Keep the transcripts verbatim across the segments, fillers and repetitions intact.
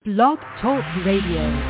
Blog Talk Radio.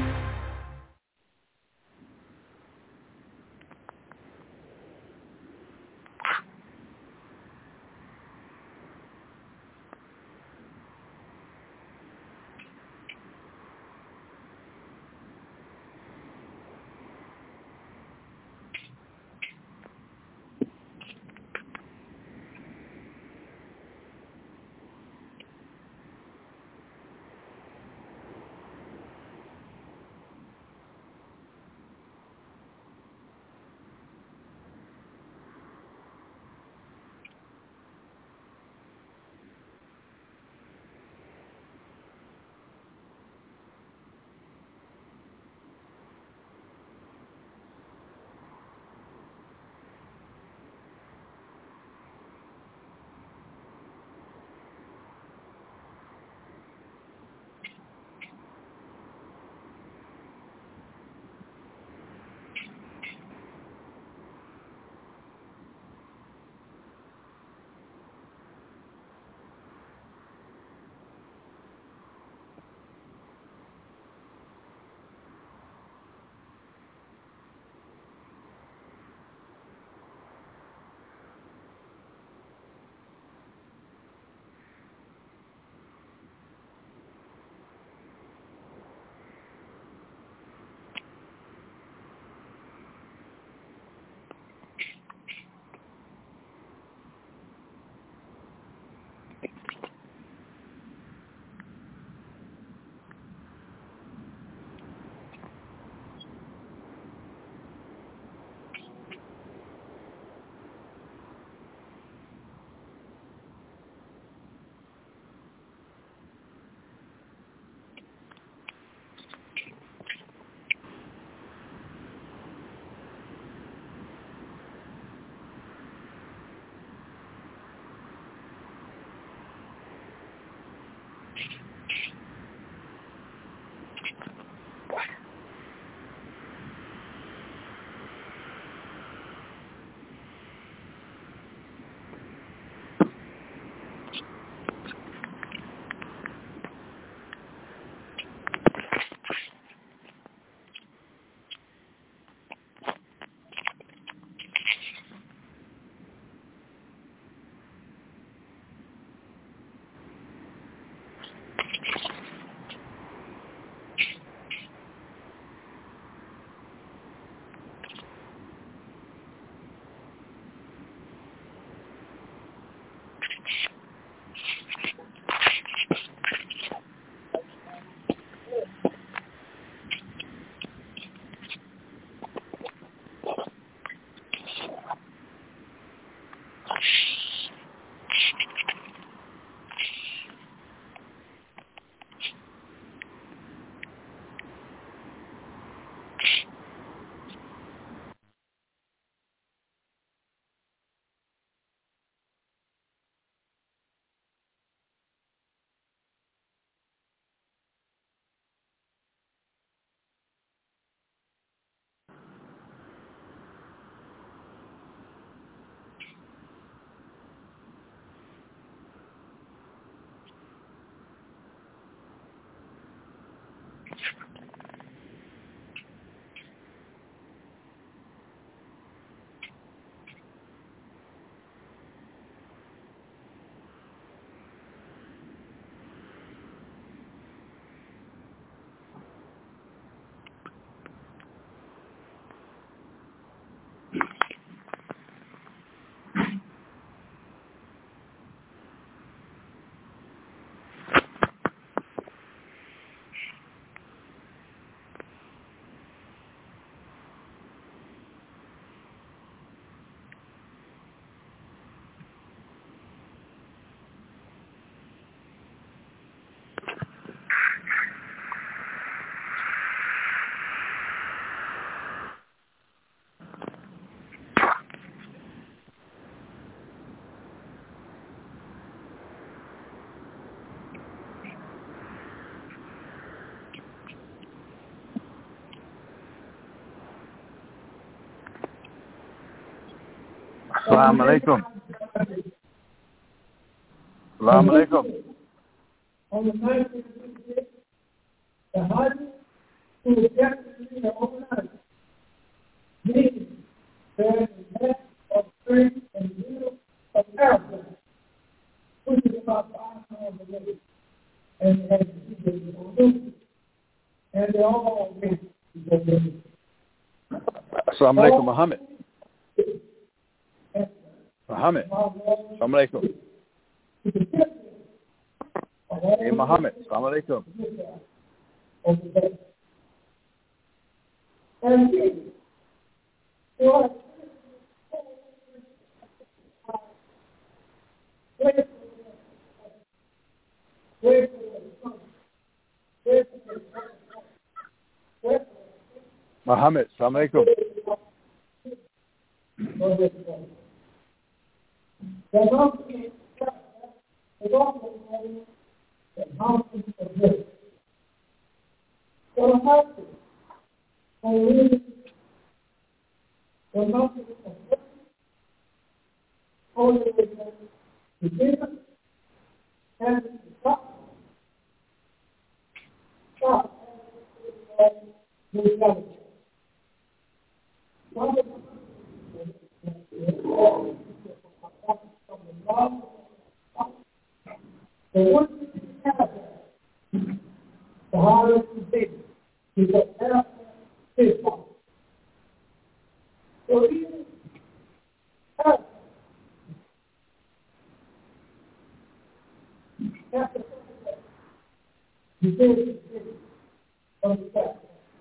Assalamu alaikum. Assalamu alaikum. who is definitely the overnight, meaning there is a net of strength and will of character, which is about five miles away, and has people on duty. And they all went to the business. Assalamu alaikum, Muhammad. Muhammad. Assalamu alaikum. Hey, Muhammad. Assalamu alaikum. And he was Muhammad. Assalamu alaikum. The mountain is also known as the mountain of grace. So the mountain, the mountain of grace, all the way to Jesus and the top, top, and the top. The one thing you have, the hardest thing is that there is one. So even have have to you did on the fact.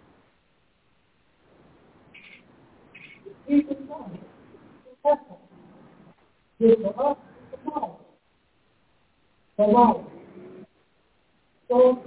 Even one, have to for us tomorrow. Tomorrow. So,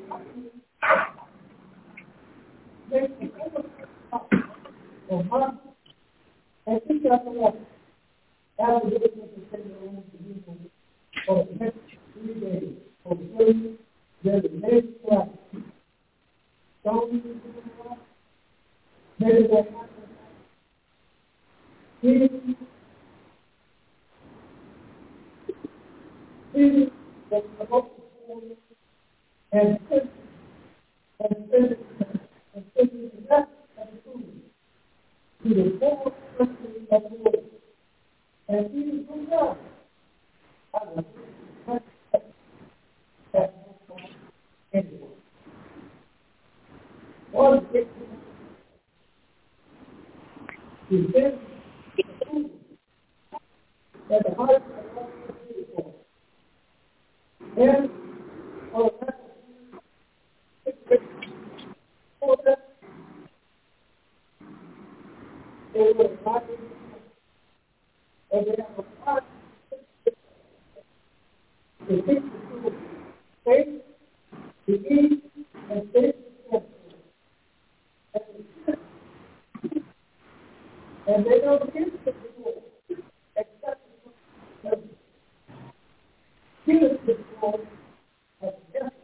make the other for months, and think that's enough. That's the business to take your own position for the next three days. For three, there's a next class. Don't you do that? Maybe that happens. Please, please, that's the hope and sit and sit and sit in the rest of the food to the four countries of the world. And even from there, I will not that anyway. One big is this the food that the heart of God is for. And all that all that they will not be and they have a part to take the faith, to eat, and faith and they don't get the reward except the give the reward of death,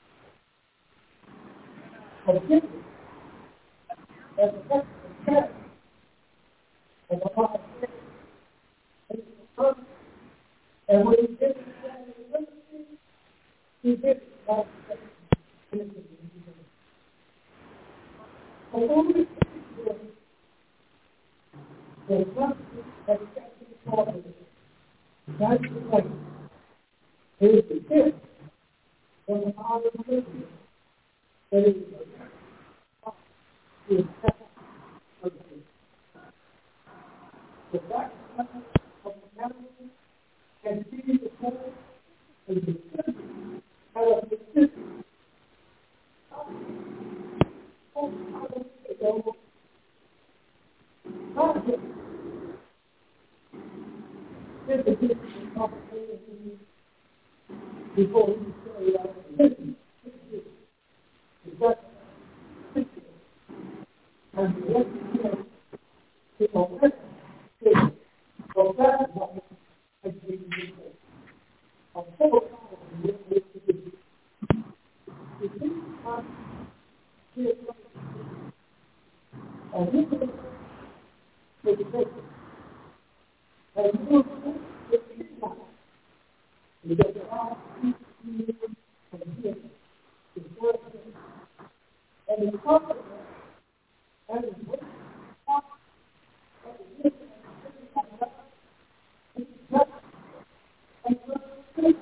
of giving, as a part of death, as a part of faith, and when he did that, he did that. And only the trust that accepting forward. That's the way. It is the gift from the Father of mercy. That is the accept of the faith. The back of the family and see the soul and the system out of the system. Oh, how does it go? Not just this is the opportunity before we say that this is that and what you know to correct it for that one has been used. A full power of what we do. The thing about this and this is the thing. And you will the people because there are people and here to work and the confidence and the wisdom of the wisdom of God is just and good.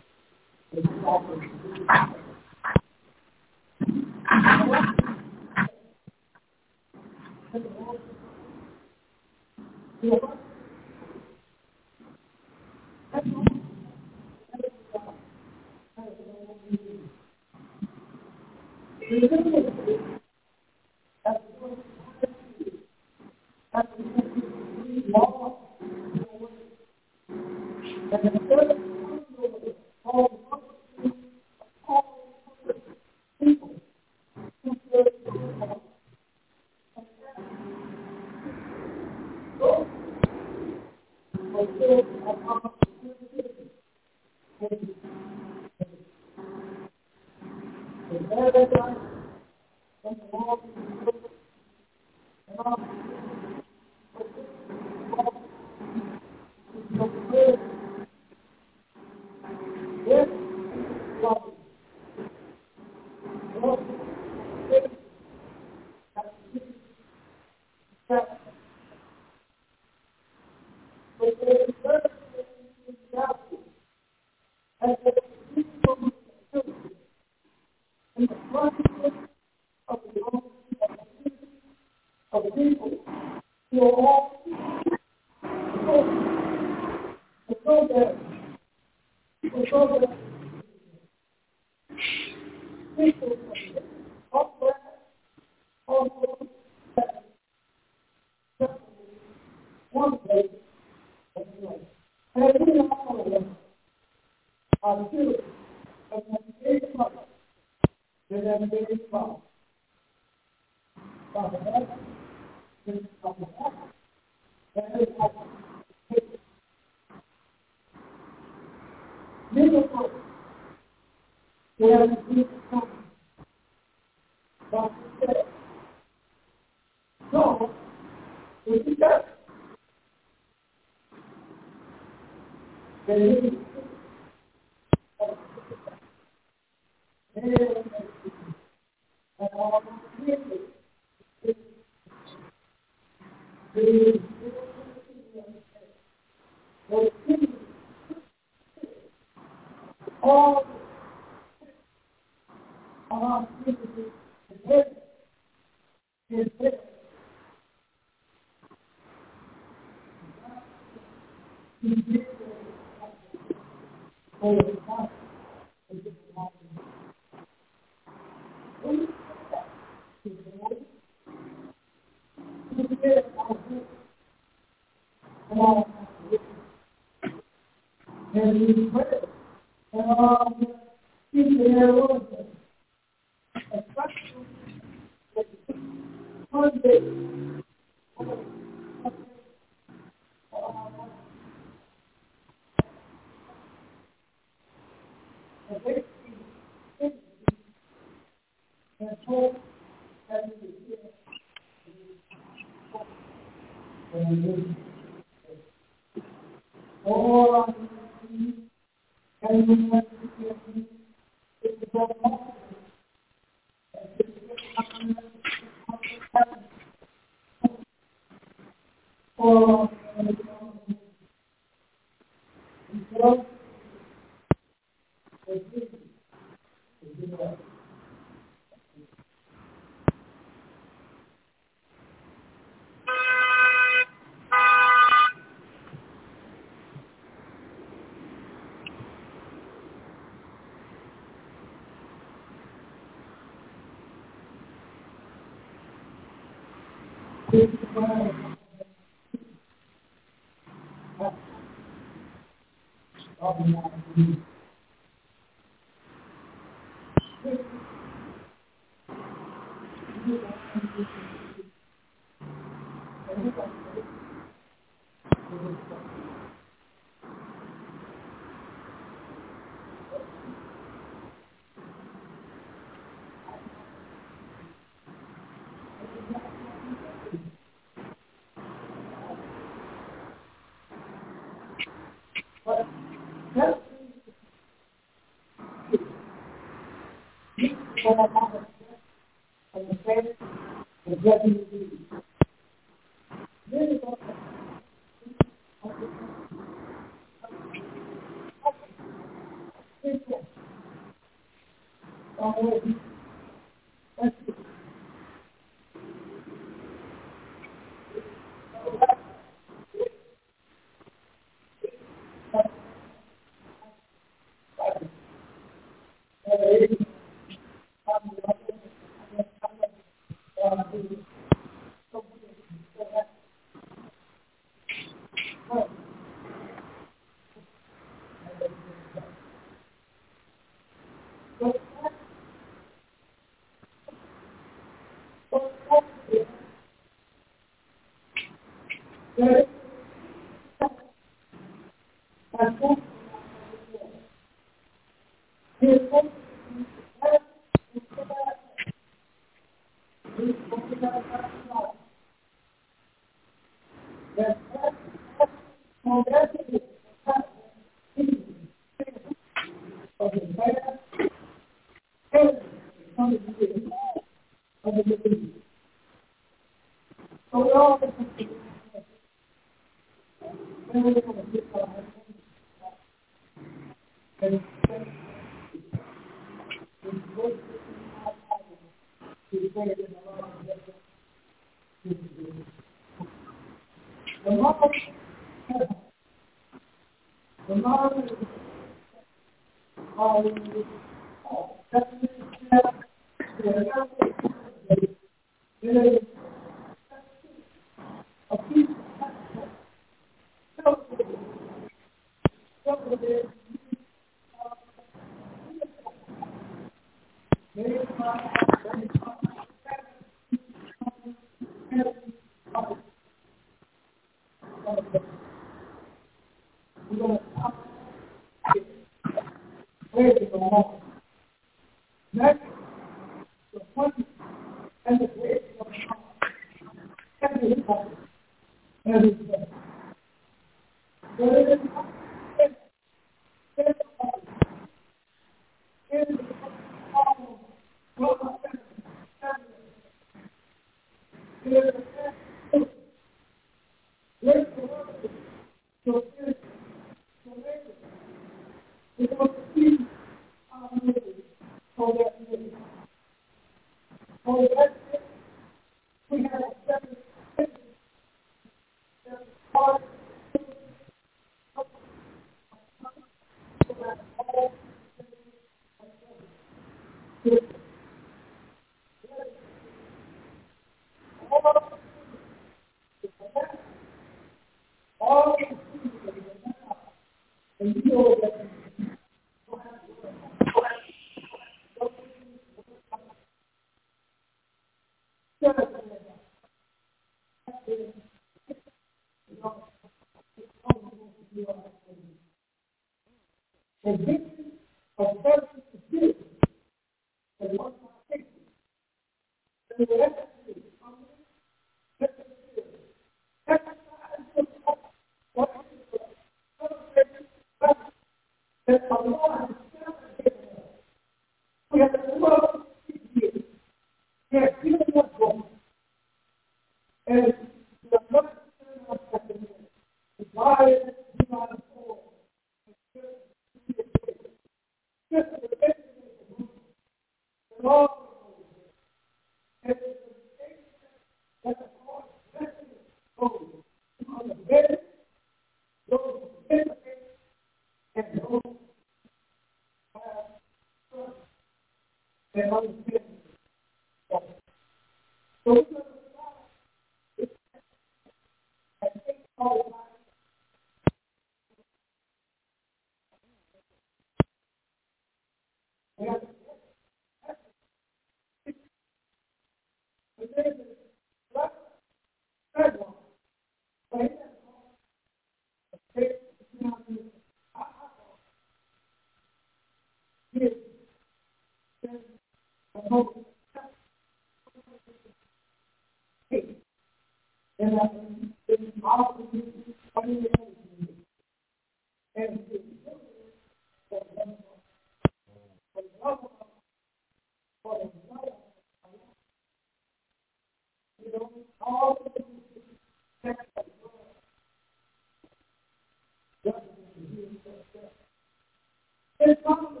It's not about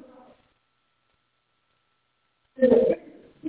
it.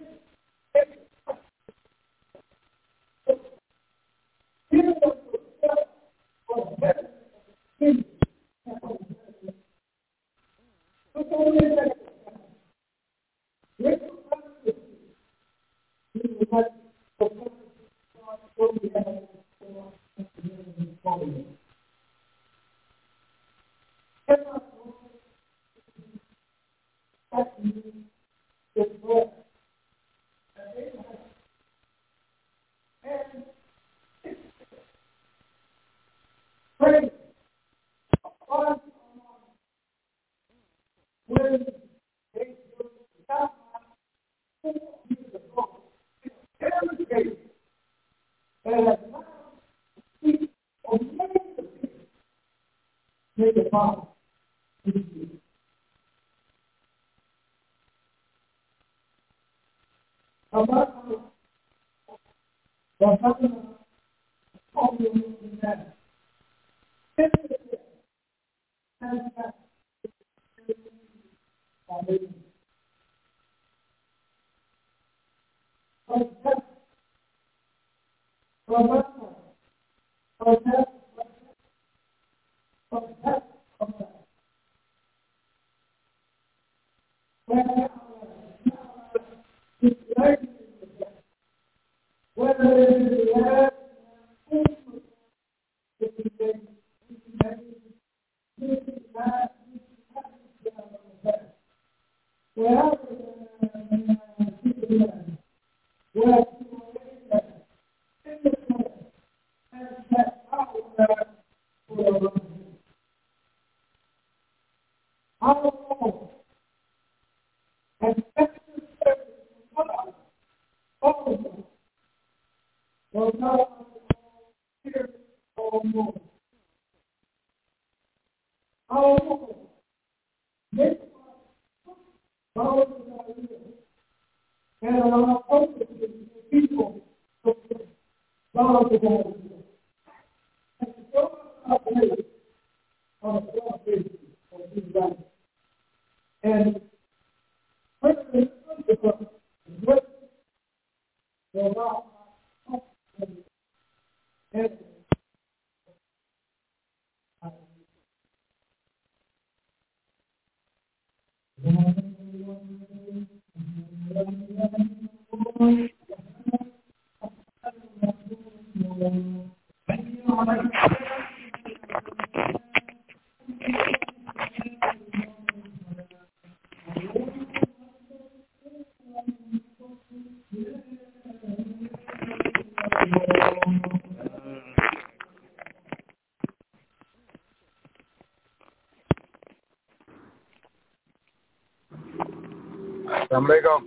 Assalamualaikum.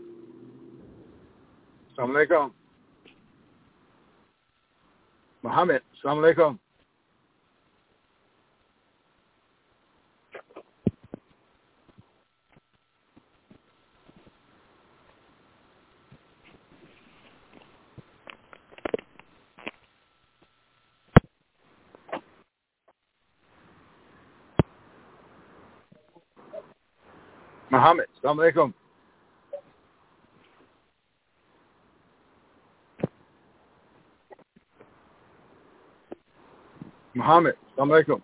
Assalamualaikum. Muhammad, Assalamualaikum. Muhammad, Assalamualaikum. Muhammad, Assalamualaikum.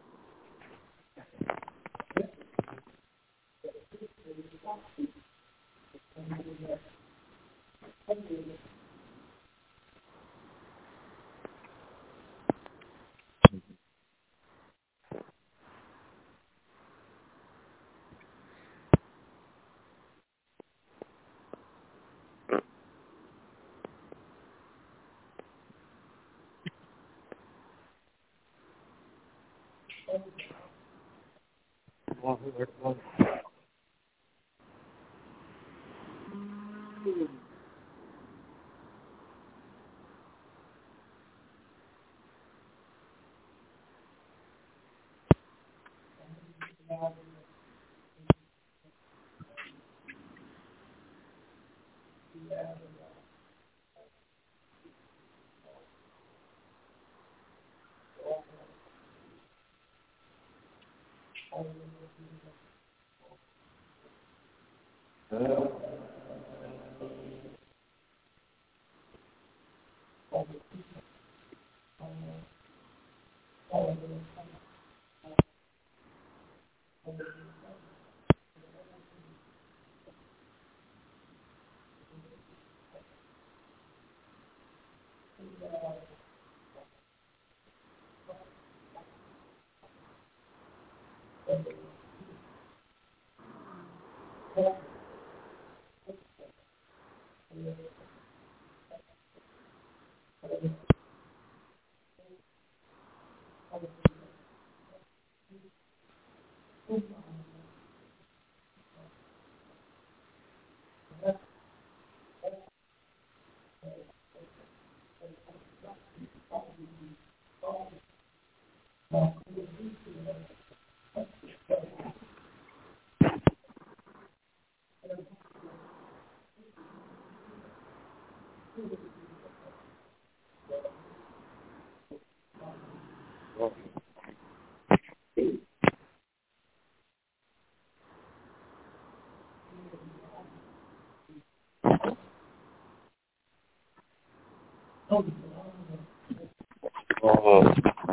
Oh.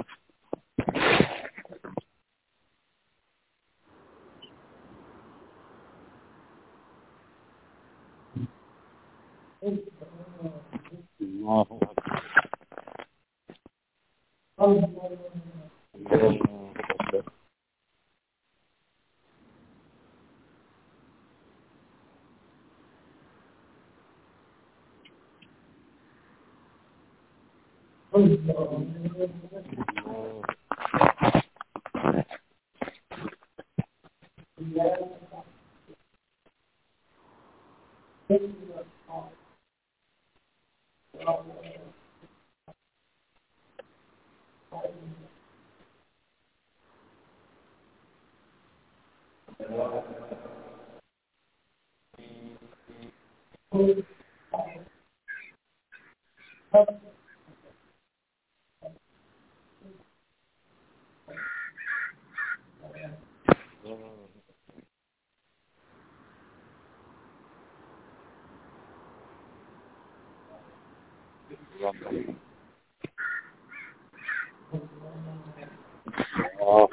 Oh.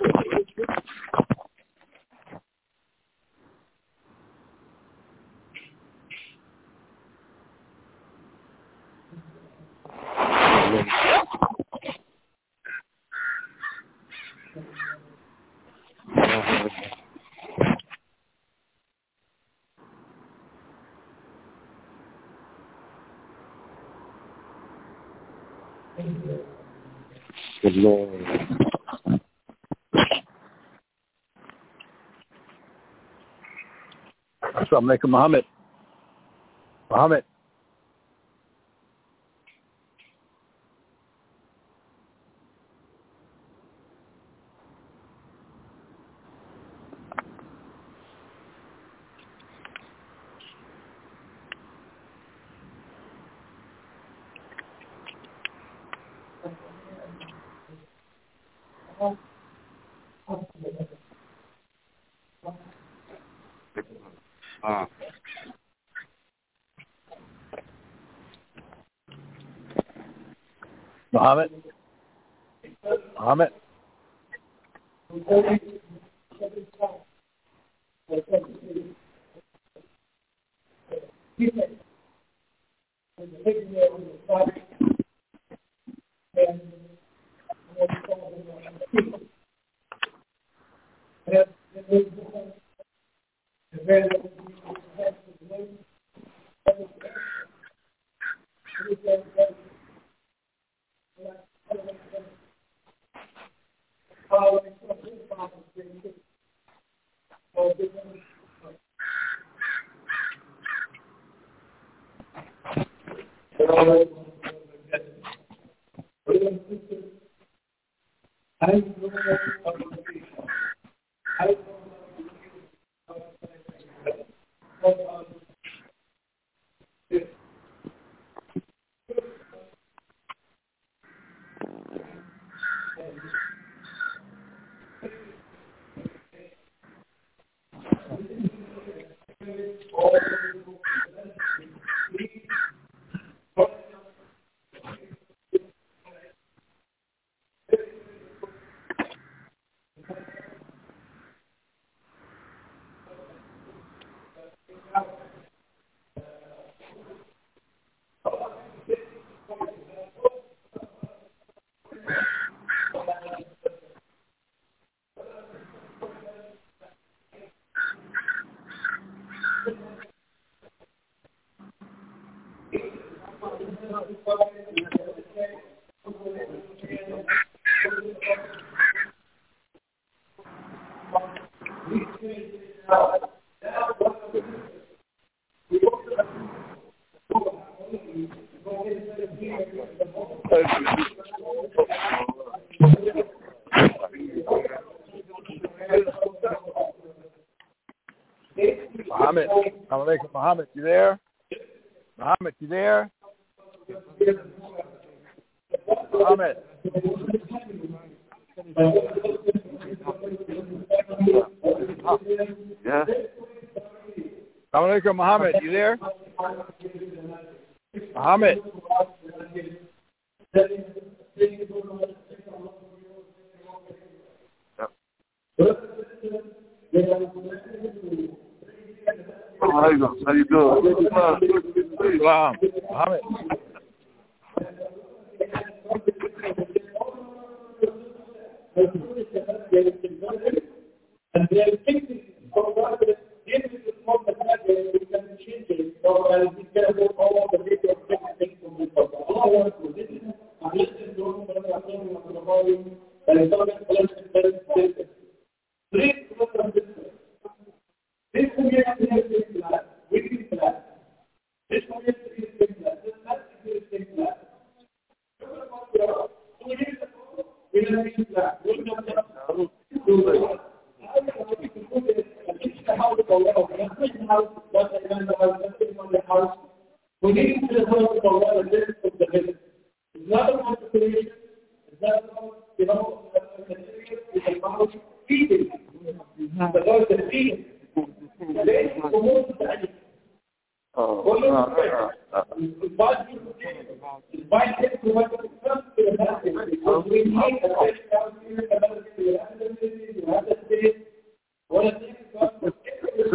Good Lord. Assalamu alaikum, Muhammad. Muhammad. Ah. Muhammad. Muhammad. Muhammad, Assalamualaikum. Muhammad, you there? Muhammad, you there? Muhammad. Yeah. Assalamualaikum, Muhammad, you there? Muhammad. How you doing? How you doing? Islam. Muhammad. And they are thinking, so rather than give it to small matter, we can change it. So I'll be careful all the way of things from the top. All of us, this is a listen to what I'm saying on the volume, and it's not a collection that is taken. Please look at this. This community is in class, we in class. This community is in class, this class is in class. Two years ago, we were in class. We were in class. We need to develop a lot of this of the business. It's not about the creation, it's not about, you know, it's about feeding. It's about the feeding. Today, for most of the Oh, what uh, uh, uh, it's about you it's by this to what comes to the market. Because we need a fresh down here, another thing, you have the city, you have the state. One of the things is about the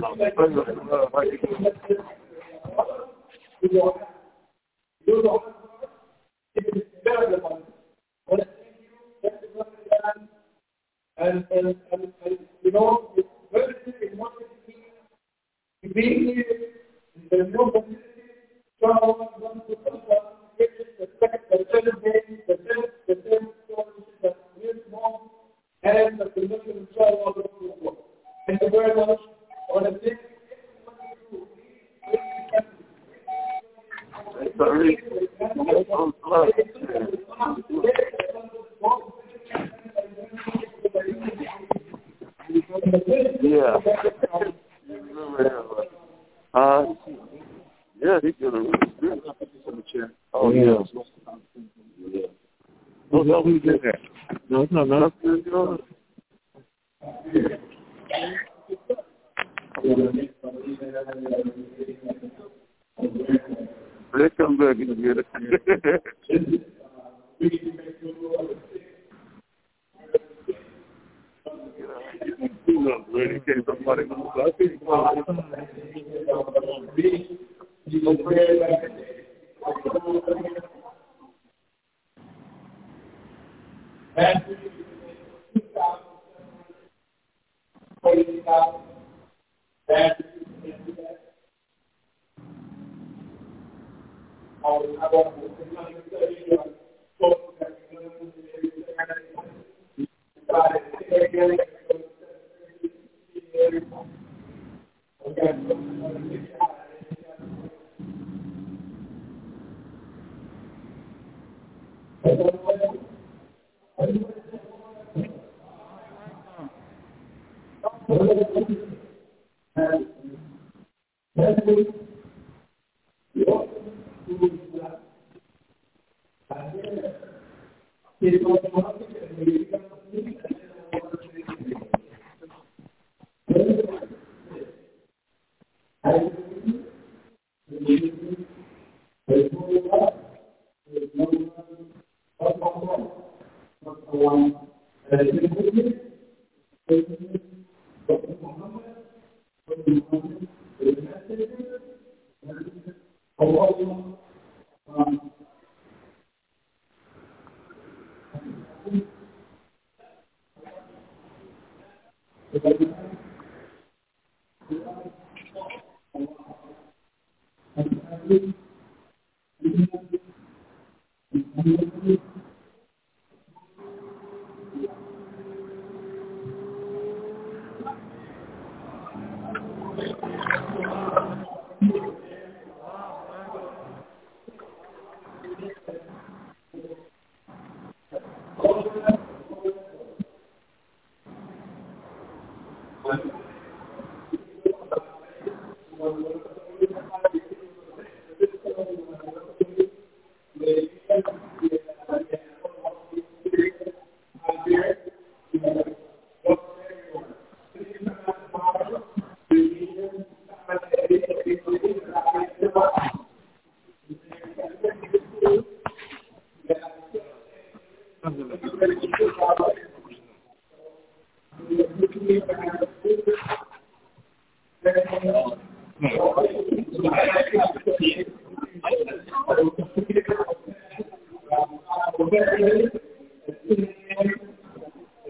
you don't have, you don't have, it is better than one. What I think you, that's the one that and, and, and, and, you know, it's very difficult to be here, the new community, so one to the second, the third day, the third, the third story, the new mom, and the commission of the Thank you very much. On the sixth, sorry. Yeah. Uh, yeah, he's gonna really good. Oh yeah. Yeah. No, no, we did that. No, it's not enough. They come back and get it. You know, really came somebody. I think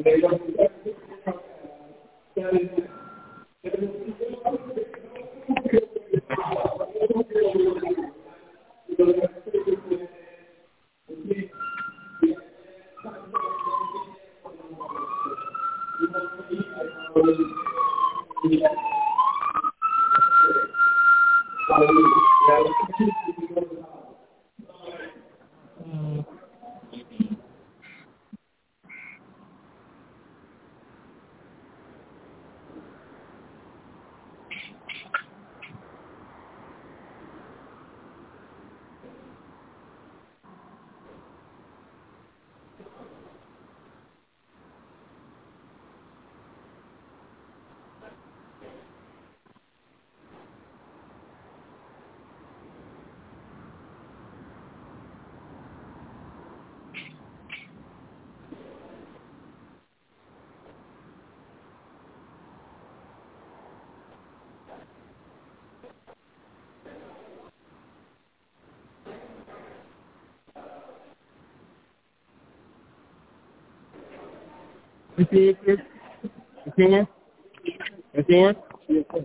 You see it, Chris? You see it? You see it? Yes, sir.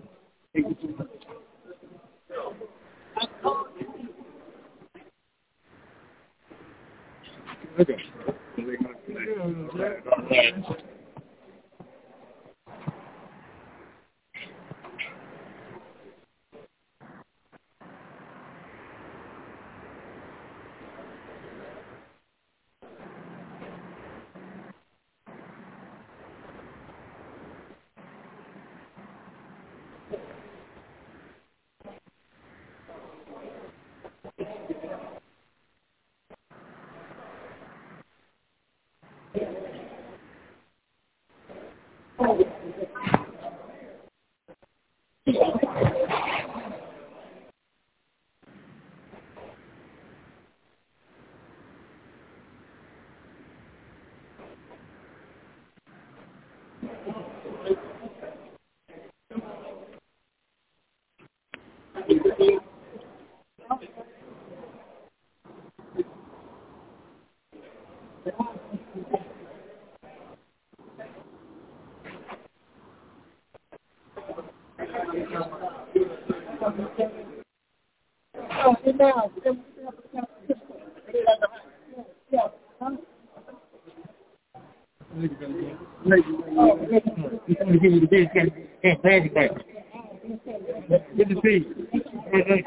Okay. Good to see you. Hey, hey.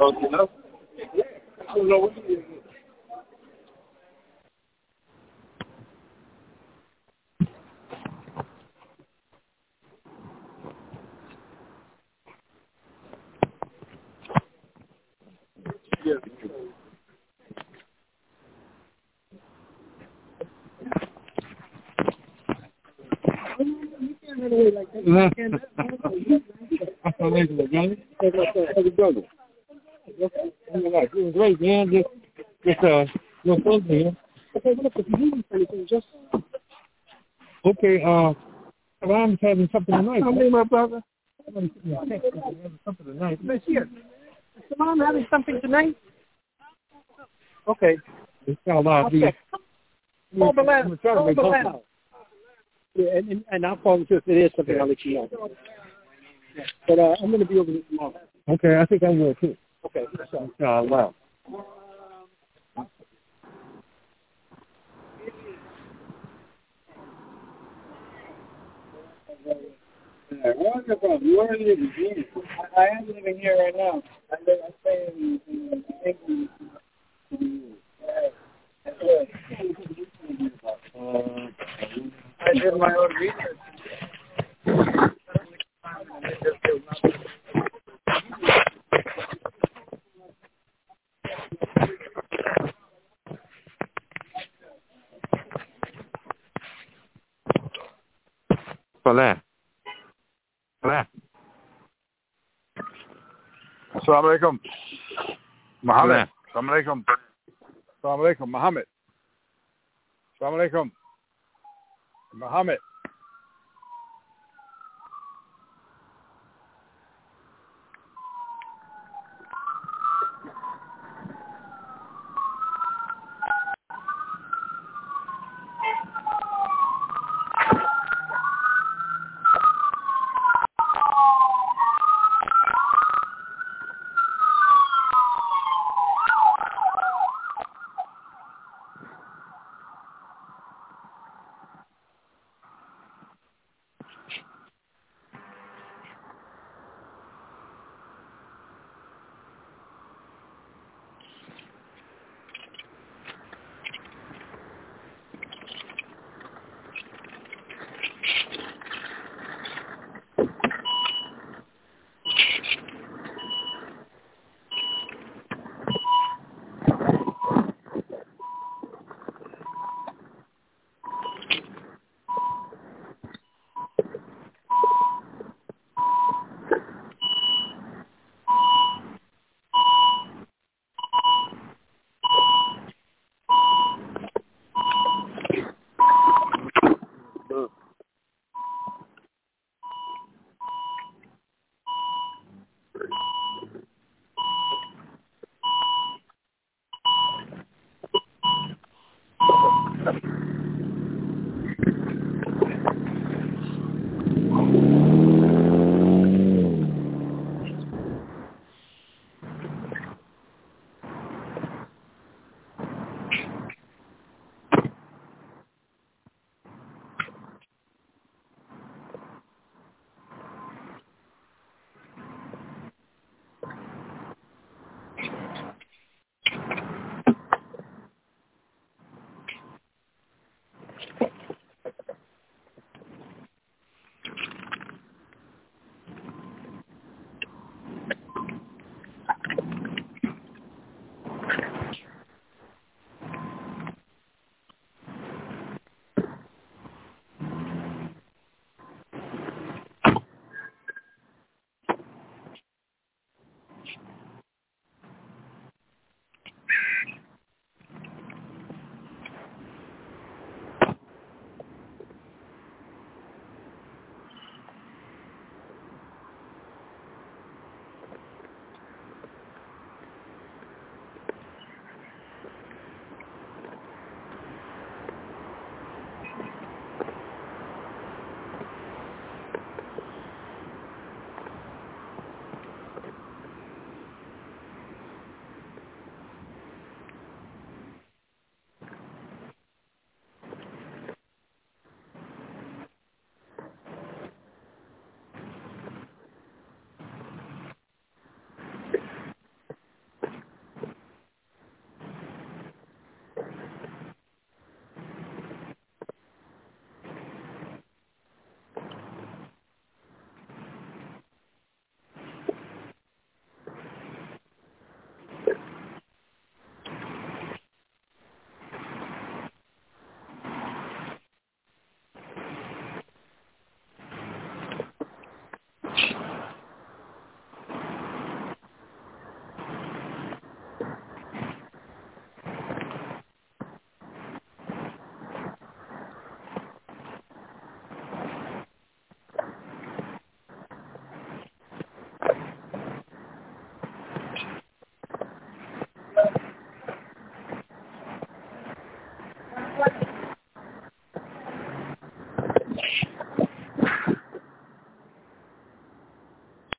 Close enough? I don't know what it is. Yeah. I thought it was Johnny. How's it going? It was great, man. Just, just uh, your close, man. Okay, well, look, if you need anything, just okay. Uh, I'm having something tonight. How many, my brother? I'm having something tonight. Let's hear. Is Mom having something tonight? Okay. It's got a lot of these. Hold the line. Hold the line. Yeah, and, and, and I'll call you if it is something. I'll let you know. But uh, I'm going to be over here tomorrow. Okay, I think I will too. Okay, so. Uh, wow. Wonderful. You are living here. I am living here right now. I live, I stay in, in England. That's good. Uh, I did my own research. Salah. Salah. Assalamu alaikum. Muhammad. Assalamu alaikum. Assalamu alaikum. Muhammad. Assalamu alaikum. Muhammad.